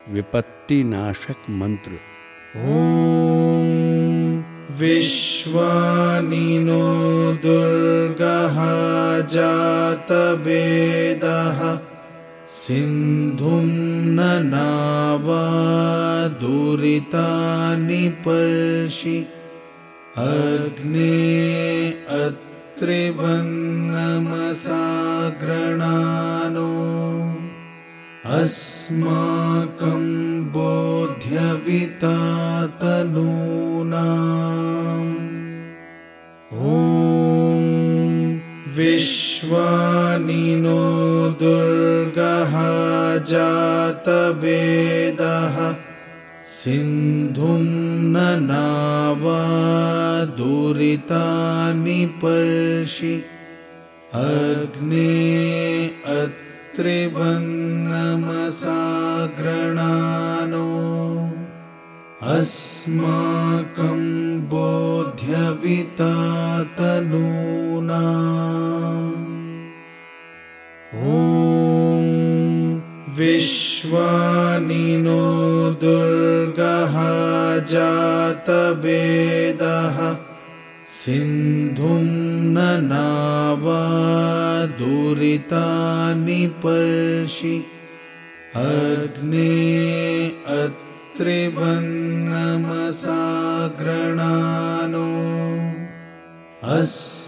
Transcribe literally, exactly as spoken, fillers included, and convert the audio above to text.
विपत्तिनाशक मंत्र। ॐ विश्वानिनो दुर्गः जातवेदः सिन्धुं ननावा दुरितानि पर्षि अग्ने अत्रिवन्नमसाग्रणानो अस्माकं बोध्यविता तनूनाम्। ॐ विश्वानिनो दुर्गः जातवेदः सिन्धुं ननावा दुरितानि पर्षि अग्ने अत्रिवन्नमसाग्रणानो अस्माकं बोध्यविता तनूनाम्। ॐ विश्वानिनो दुर्गः जातवेदः सिन्धुं ननावा दुरितानि पर्षि अग्ने अत्रिवन्नमसाग्रणानो अस्